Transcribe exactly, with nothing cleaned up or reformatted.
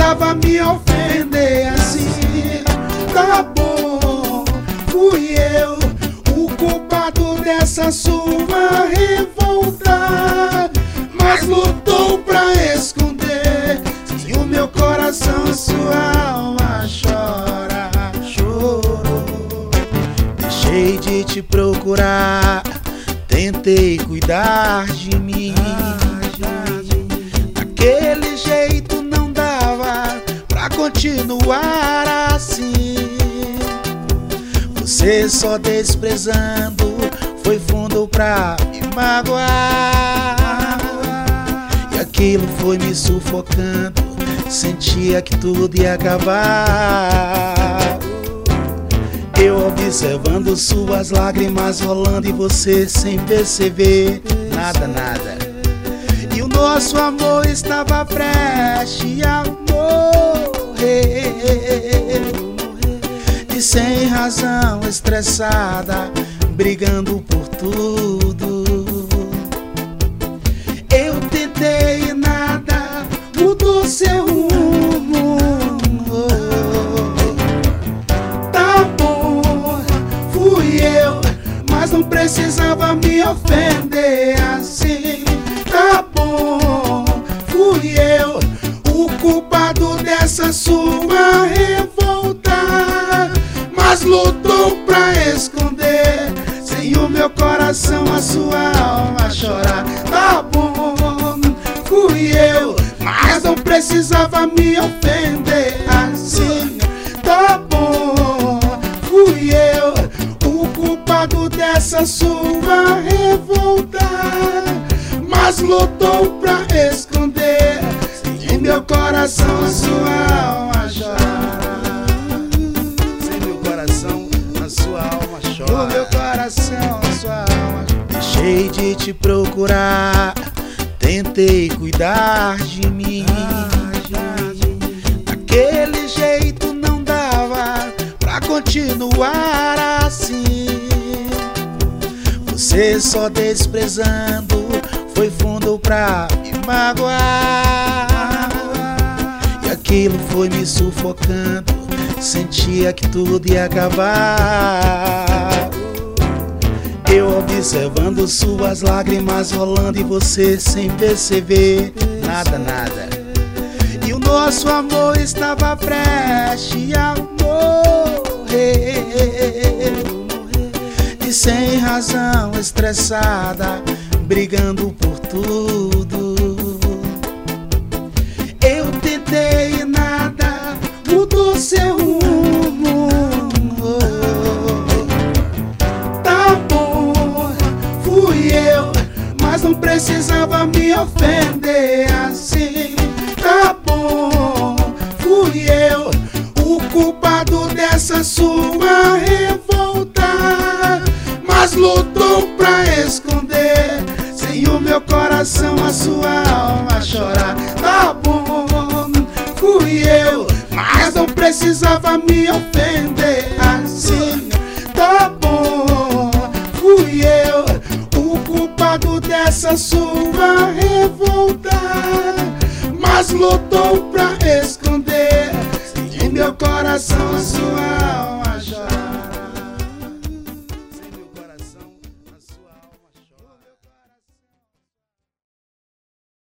precisava me ofender assim. Tá bom, fui eu o culpado dessa sua revolta, mas lutou pra esconder. Se o meu coração, sua alma chora, chorou. Deixei de te procurar, tentei cuidar de mim. Daquele jeito não dava pra continuar assim. Você só desprezando foi fundo pra me magoar. E aquilo foi me sufocando, sentia que tudo ia acabar. Eu observando suas lágrimas rolando e você sem perceber nada, nada. E o nosso amor estava prestes a morrer. E sem razão, estressada, brigando por tudo. Eu tentei e nada mudou seu rumo. Tá bom, fui eu, mas não precisava me ofender assim. Tá bom, fui eu o culpado dessa sua revolta, mas lutou pra esconder. Sem o meu coração, a sua alma chorar. Tá bom, fui eu, mas não precisava me ofender assim. Tá bom, fui eu o culpado dessa sua revolta, mas lutou pra esconder. Sem meu coração, a sua alma chora. Sem meu coração, a sua alma chora. No meu coração, a sua alma chora. Deixei de te procurar, tentei cuidar de mim. Daquele jeito não dava pra continuar assim. Você só desprezando foi fundo pra me magoar. E aquilo foi me sufocando, sentia que tudo ia acabar. Eu observando suas lágrimas rolando e você sem perceber nada, nada. E o nosso amor estava prestes a morrer. E sem razão, estressada, brigando por tudo. Eu tentei e nada mudou seu rumo. Tá bom, fui eu, mas não precisava me ofender assim. Tá bom, fui eu o culpado dessa sua revolta, mas lutou pra esconder. Sem o meu coração, a sua alma chorar. Tá bom, fui eu, mas não precisava me ofender assim. Tá bom, fui eu o culpado dessa sua revolta, mas lutou pra esconder. Sem meu coração, a sua